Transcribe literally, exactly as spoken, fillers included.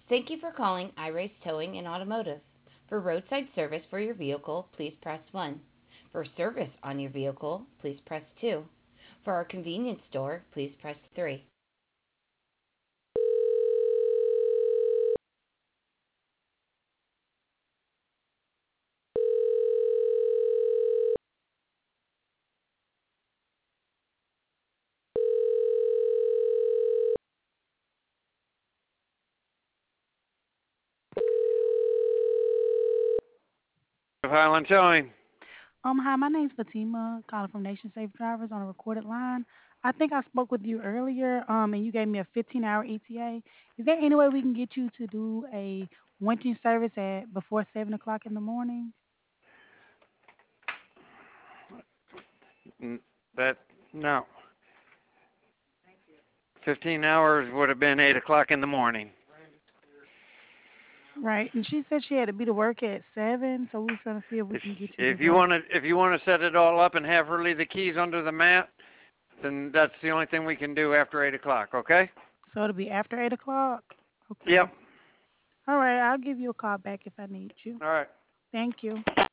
Thank you for calling iRace Towing and Automotive. For roadside service for your vehicle, please press one. For service on your vehicle, please press two. For our convenience store, please press three. Highland Towing. Um, hi, my name's Fatima, calling from Nation Safe Drivers on a recorded line. I think I spoke with you earlier, um, and you gave me a fifteen-hour E T A. Is there any way we can get you to do a winching service at before seven o'clock in the morning? N- That no, fifteen hours would have been eight o'clock in the morning. Right, and she said she had to be to work at seven, so we were trying to see if we If can get you to if you go. want to if you want to set it all up and have her leave the keys under the mat, then that's the only thing we can do after eight o'clock. Okay? So it'll be after eight o'clock? Okay. Yep. All right, I'll give you a call back if I need you. All right. Thank you.